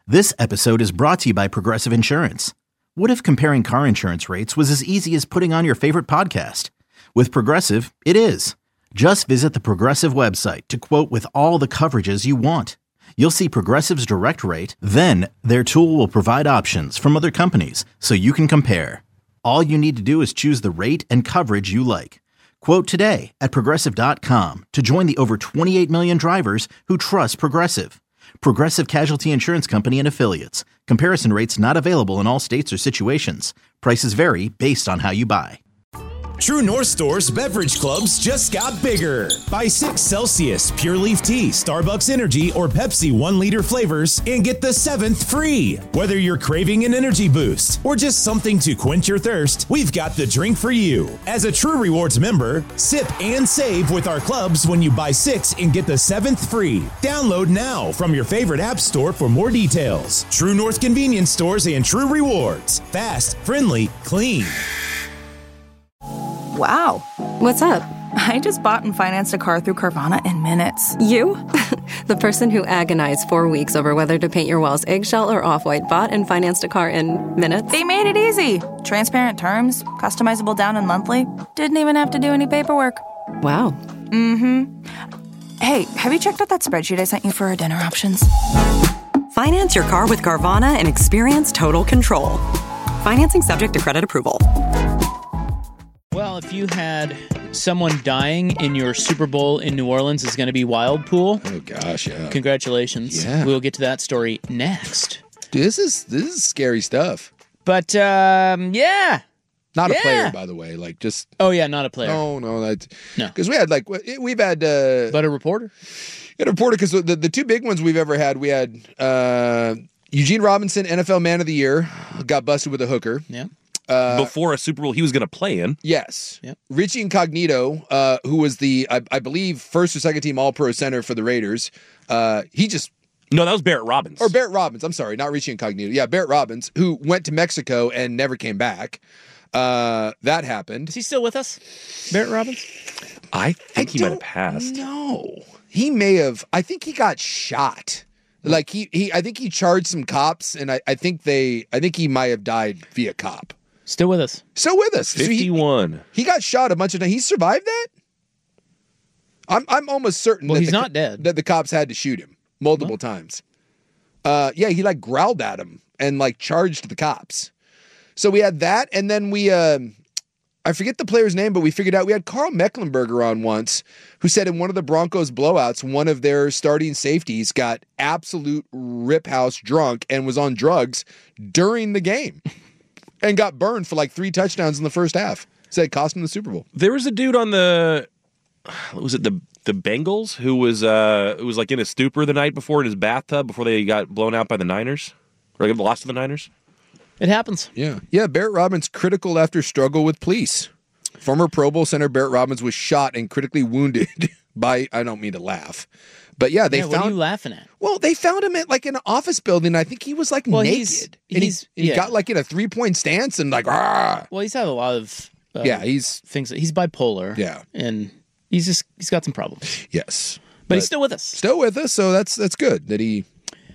This episode is brought to you by Progressive Insurance. What if comparing car insurance rates was as easy as putting on your favorite podcast? With Progressive, it is. Just visit the Progressive website to quote with all the coverages you want. You'll see Progressive's direct rate, then their tool will provide options from other companies so you can compare. All you need to do is choose the rate and coverage you like. Quote today at Progressive.com to join the over 28 million drivers who trust Progressive. Progressive Casualty Insurance Company and Affiliates. Comparison rates not available in all states or situations. Prices vary based on how you buy. True North Store's beverage clubs just got bigger. Buy 6 Celsius, Pure Leaf Tea, Starbucks Energy, or Pepsi 1-liter flavors and get the 7th free. Whether you're craving an energy boost or just something to quench your thirst, we've got the drink for you. As a True Rewards member, sip and save with our clubs when you buy 6 and get the 7th free. Download now from your favorite app store for more details. True North Convenience Stores and True Rewards. Fast, friendly, clean. Wow. What's up? I just bought and financed a car through Carvana in minutes. You? The person who agonized 4 weeks over whether to paint your walls eggshell or off-white bought and financed a car in minutes? They made it easy. Transparent terms, customizable down and monthly. Didn't even have to do any paperwork. Wow. Mm-hmm. Hey, have you checked out that spreadsheet I sent you for our dinner options? Finance your car with Carvana and experience total control. Financing subject to credit approval. Well, if you had someone dying in your Super Bowl in New Orleans is going to be Wild Pool. Oh gosh, yeah. Congratulations. Yeah. We'll get to that story next. Dude, this is scary stuff. But yeah. Not a player, by the way. Like just. Oh yeah, not a player. No. No. Because we had we've had. But a reporter. A reporter because the two big ones we've ever had. We had Eugene Robinson, NFL Man of the Year, got busted with a hooker. Yeah. Before a Super Bowl he was going to play in. Yes. Yep. Richie Incognito, who was the, I believe, first or second team All-Pro center for the Raiders, he just... No, that was Barrett Robbins. Or Barrett Robbins, I'm sorry, not Richie Incognito. Yeah, Barrett Robbins, who went to Mexico and never came back. That happened. Is he still with us, Barrett Robbins? I think he might have passed. No. He may have... I think he got shot. Like, I think he charged some cops, and I think he might have died via cop. Still with us. Still with us. 51. So he got shot a bunch of times. He survived that? I'm almost certain Well, that he's not dead. That the cops had to shoot him multiple times. Yeah, he like growled at him and like charged the cops. So we had that, and then we I forget the player's name, but we figured out we had Carl Mecklenburger on once, who said in one of the Broncos blowouts, one of their starting safeties got absolute rip house drunk and was on drugs during the game. And got burned for like 3 touchdowns in the first half. Said it cost him the Super Bowl. There was a dude on the Bengals who was like in a stupor the night before in his bathtub before they got blown out by the Niners or lost to the Niners. It happens. Yeah. Barrett Robbins critical after struggle with police. Former Pro Bowl center Barrett Robbins was shot and critically wounded by. I don't mean to laugh. But yeah, they found. What are you laughing at? Well, they found him at like an office building. I think he was like naked. He got like in a 3-point stance and like. Rah! Well, he's had a lot of. He's things. He's bipolar. Yeah, and he's got some problems. Yes, but he's still with us. Still with us, so that's good that he,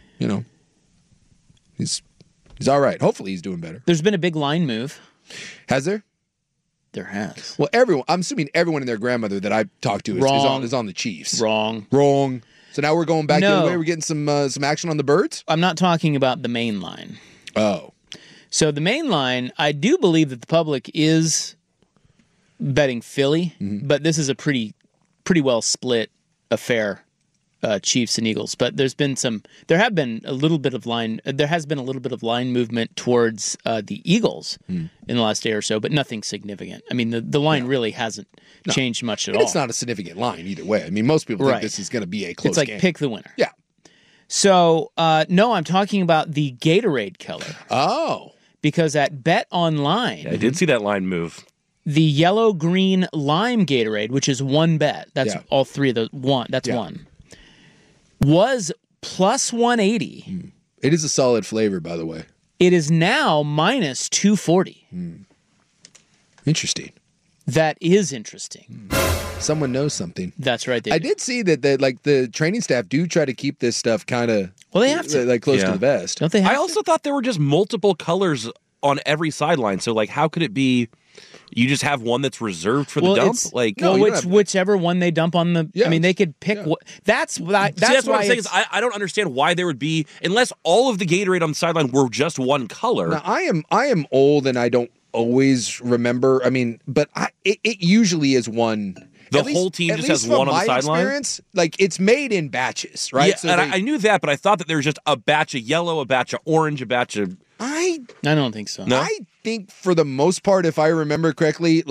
he's all right. Hopefully, he's doing better. There's been a big line move. Has there? There has. Well, I'm assuming everyone and their grandmother that I've talked to is on the Chiefs. Wrong. So now we're going back the other way. We're getting some action on the Birds? I'm not talking about the main line. Oh. So the main line, I do believe that the public is betting Philly, but this is a pretty well split affair, Chiefs and Eagles. But there has been a little bit of line movement towards the Eagles in the last day or so, but nothing significant. I mean, the line really hasn't changed much at all. It's not a significant line either way. I mean, most people think this is going to be a close game. It's like pick the winner. Yeah. So, no, I'm talking about the Gatorade killer. Oh. Because at Bet Online, I did see that line move. The yellow, green, lime Gatorade, which is one bet. That's all three of those. That's one. Was plus 180. It is a solid flavor, by the way. It is now minus 240. Interesting. That is interesting. Someone knows something. That's right. I did see that the training staff do try to keep this stuff kind of they have to close to the vest. Don't they? I also thought there were just multiple colors on every sideline. So how could it be? You just have one that's reserved for the dump. Whichever one they dump on the. Yeah, I mean, they could pick. Yeah. That's what I'm saying. Is I don't understand why there would be, unless all of the Gatorade on the sideline were just one color. Now I am old and I don't always remember. I mean, but it usually is one. The whole team just has one on the sideline? Experience, it's made in batches, right? Yeah, so I knew that, but I thought that there was just a batch of yellow, a batch of orange, a batch of... I don't think so. No? I think for the most part, if I remember correctly,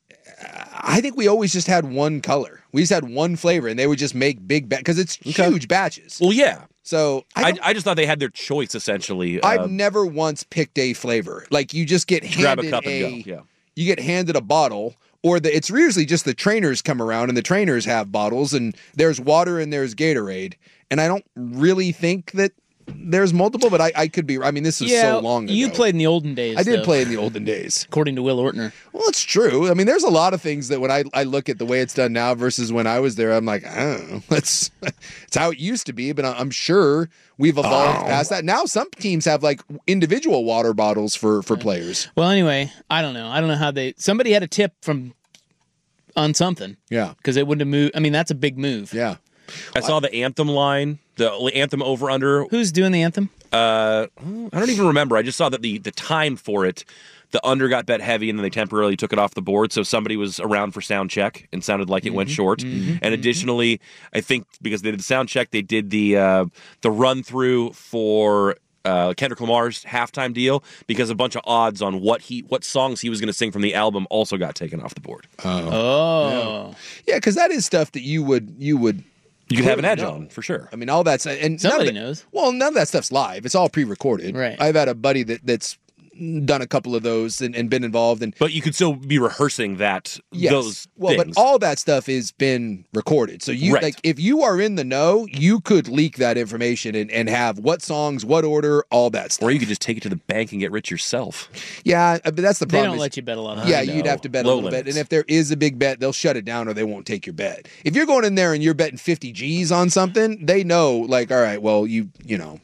I think we always just had one color. We just had one flavor, and they would just make big because it's huge batches. Well, yeah. So I just thought they had their choice, essentially. I've never once picked a flavor. You just get handed grab a cup and go. Yeah. You get handed a bottle, or it's usually just the trainers come around, and the trainers have bottles, and there's water and there's Gatorade. And I don't really think that there's multiple, but I could be. I mean, this is so long ago. You played in the olden days. I did play in the olden days, according to Will Ortner. Well, it's true. I mean, there's a lot of things that when I look at the way it's done now versus when I was there, I'm like, I don't know. It's how it used to be, but I'm sure we've evolved past that. Now some teams have individual water bottles for players. Well, anyway, I don't know. I don't know how somebody had a tip on something. Yeah, because it wouldn't have moved. I mean, that's a big move. Yeah. I saw the anthem line, the anthem over-under. Who's doing the anthem? I don't even remember. I just saw that the time for it, the under got bet heavy, and then they temporarily took it off the board, so somebody was around for sound check and sounded like it went short. And additionally, I think because they did the sound check, they did the run-through for Kendrick Lamar's halftime deal, because a bunch of odds on what songs he was going to sing from the album also got taken off the board. Oh. Yeah, because that is stuff that you could have an edge on, for sure. I mean, all that's... And somebody knows. Well, none of that stuff's live. It's all pre-recorded. Right. I've had a buddy that's done a couple of those and been involved. But you could still be rehearsing those things. But all that stuff has been recorded. So if you are in the know, you could leak that information and have what songs, what order, all that stuff. Or you could just take it to the bank and get rich yourself. Yeah, but that's the problem. They don't let you bet a lot on it. Yeah, you'd have to bet a little bit. And if there is a big bet, they'll shut it down or they won't take your bet. If you're going in there and you're betting 50 G's on something, they know, all right, well, you know.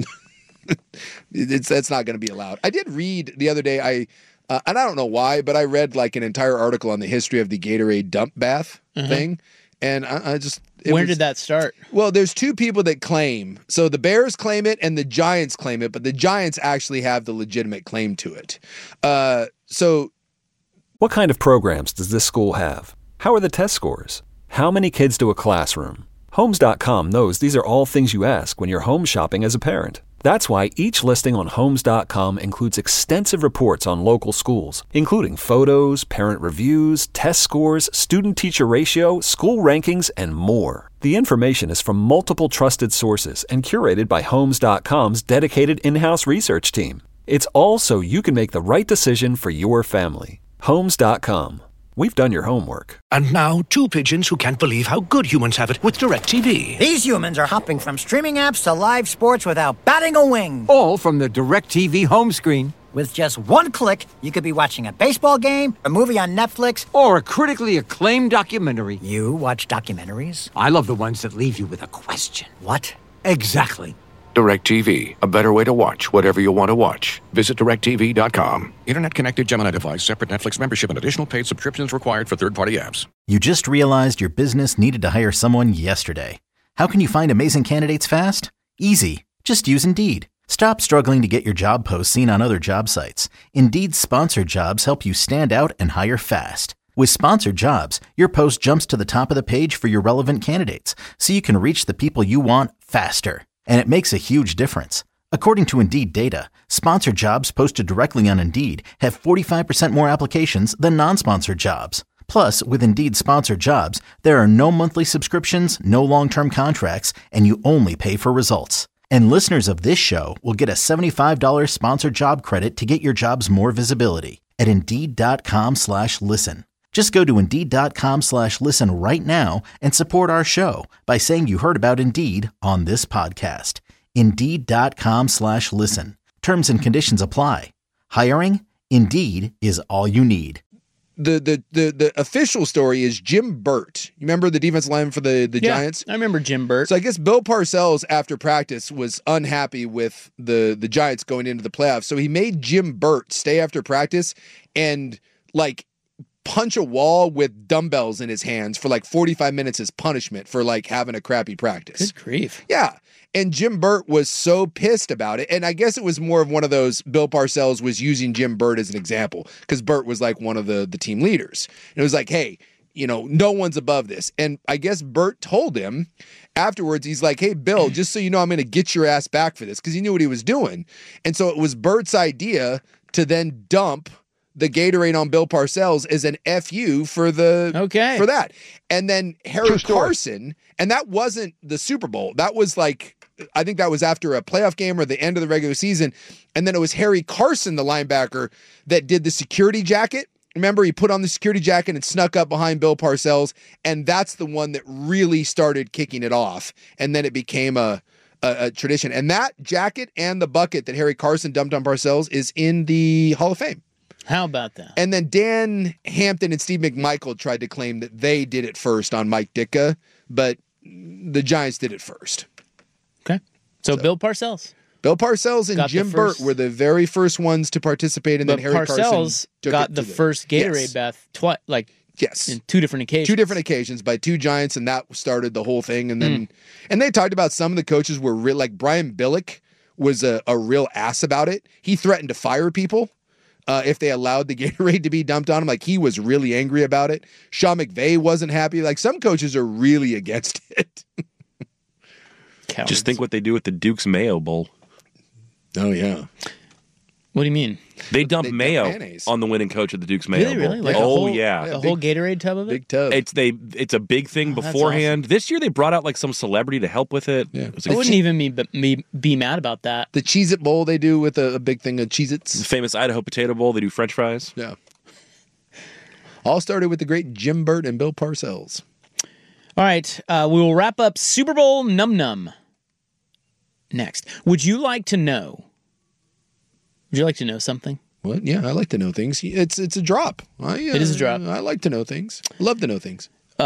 That's not going to be allowed. I did read the other day, and I don't know why, but I read an entire article on the history of the Gatorade dump bath thing, and I just... When did that start? Well, there's two people that claim. So the Bears claim it and the Giants claim it, but the Giants actually have the legitimate claim to it. What kind of programs does this school have? How are the test scores? How many kids to a classroom? Homes.com knows these are all things you ask when you're home shopping as a parent. That's why each listing on Homes.com includes extensive reports on local schools, including photos, parent reviews, test scores, student-teacher ratio, school rankings, and more. The information is from multiple trusted sources and curated by Homes.com's dedicated in-house research team. It's all so you can make the right decision for your family. Homes.com. We've done your homework. And now, two pigeons who can't believe how good humans have it with DirecTV. These humans are hopping from streaming apps to live sports without batting a wing. All from the DirecTV home screen. With just one click, you could be watching a baseball game, a movie on Netflix, or a critically acclaimed documentary. You watch documentaries? I love the ones that leave you with a question. What? Exactly. DirecTV, a better way to watch whatever you want to watch. Visit DirecTV.com. Internet-connected Gemini device, separate Netflix membership, and additional paid subscriptions required for third-party apps. You just realized your business needed to hire someone yesterday. How can you find amazing candidates fast? Easy. Just use Indeed. Stop struggling to get your job posts seen on other job sites. Indeed's sponsored jobs help you stand out and hire fast. With sponsored jobs, your post jumps to the top of the page for your relevant candidates, so you can reach the people you want faster. And it makes a huge difference. According to Indeed data, sponsored jobs posted directly on Indeed have 45% more applications than non-sponsored jobs. Plus, with Indeed sponsored jobs, there are no monthly subscriptions, no long-term contracts, and you only pay for results. And listeners of this show will get a $75 sponsored job credit to get your jobs more visibility at Indeed.com/listen. Just go to Indeed.com/listen right now and support our show by saying you heard about Indeed on this podcast. Indeed.com/listen. Terms and conditions apply. Hiring? Indeed is all you need. the official story is Jim Burt. You remember the defensive lineman for the Giants? I remember Jim Burt. So I guess Bill Parcells, after practice, was unhappy with the Giants going into the playoffs. So he made Jim Burt stay after practice and like punch a wall with dumbbells in his hands for like 45 minutes as punishment for like having a crappy practice. Good grief. Yeah. And Jim Burt was so pissed about it. And I guess it was more of one of those, Bill Parcells was using Jim Burt as an example because Burt was like one of the team leaders. And it was like, hey, no one's above this. And I guess Burt told him afterwards, he's like, hey, Bill, just so you know, I'm going to get your ass back for this, because he knew what he was doing. And so it was Burt's idea to then dump the Gatorade on Bill Parcells as an FU for that. And then Harry Carson, and that wasn't the Super Bowl. That was like, I think that was after a playoff game or the end of the regular season. And then it was Harry Carson, the linebacker, that did the security jacket. Remember, he put on the security jacket and snuck up behind Bill Parcells, and that's the one that really started kicking it off. And then it became a tradition. And that jacket and the bucket that Harry Carson dumped on Parcells is in the Hall of Fame. How about that? And then Dan Hampton and Steve McMichael tried to claim that they did it first on Mike Ditka, but the Giants did it first. Okay. So Bill Parcells. Bill Parcells and Jim Burt were the very first ones to participate, and then Harry Carson Parcells got the first Gatorade bath twice, in two different occasions. Two different occasions by two Giants, and that started the whole thing. And then, and they talked about some of the coaches were real, like Brian Billick was a real ass about it. He threatened to fire people if they allowed the Gatorade to be dumped on him. Like, he was really angry about it. Sean McVay wasn't happy. Like, some coaches are really against it. Just think what they do with the Duke's Mayo Bowl. Oh, yeah. What do you mean? They dump mayo on the winning coach of the Duke's Mayo Bowl. Really? Like yeah. A whole Gatorade tub of it? Big tub. It's a big thing beforehand. Awesome. This year they brought out like some celebrity to help with it. Yeah. I wouldn't even be mad about that. The Cheez-It Bowl they do with a big thing of Cheez-Its. The famous Idaho Potato Bowl, they do French fries. Yeah. All started with the great Jim Burt and Bill Parcells. All right. We will wrap up Super Bowl Num Num next. Would you like to know something? What? Yeah, I like to know things. It's a drop. It is a drop. I like to know things. Love to know things.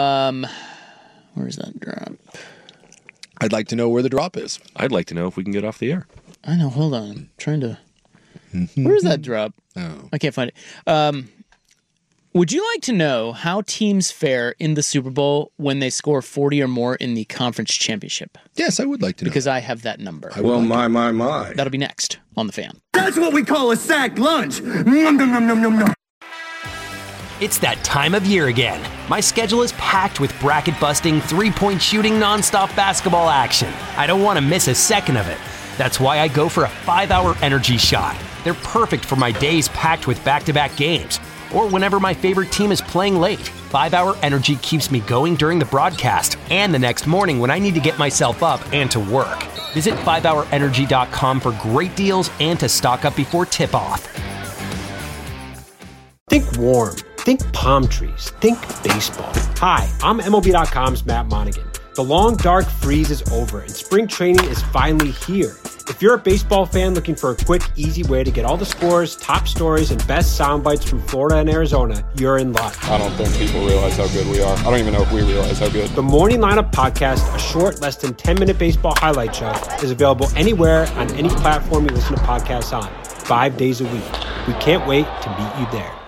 Where's that drop? I'd like to know where the drop is. I'd like to know if we can get off the air. I know. Hold on. I'm trying to... Where's that drop? Oh. I can't find it. Would you like to know how teams fare in the Super Bowl when they score 40 or more in the conference championship? Yes, I would like to know. Because I have that number. Well, my. That'll be next on The Fan. That's what we call a sack lunch. Nom, nom, nom, nom, nom, nom. It's that time of year again. My schedule is packed with bracket-busting, three-point shooting, nonstop basketball action. I don't want to miss a second of it. That's why I go for a 5-hour energy shot. They're perfect for my days packed with back-to-back games, or whenever my favorite team is playing late. 5-hour energy keeps me going during the broadcast and the next morning when I need to get myself up and to work. Visit 5hourenergy.com for great deals and to stock up before tip-off. Think warm. Think palm trees. Think baseball. Hi, I'm MLB.com's Matt Monaghan. The long, dark freeze is over, and spring training is finally here. If you're a baseball fan looking for a quick, easy way to get all the scores, top stories, and best sound bites from Florida and Arizona, you're in luck. I don't think people realize how good we are. I don't even know if we realize how good. The Morning Lineup Podcast, a short, less than 10-minute baseball highlight show, is available anywhere on any platform you listen to podcasts on, 5 days a week. We can't wait to meet you there.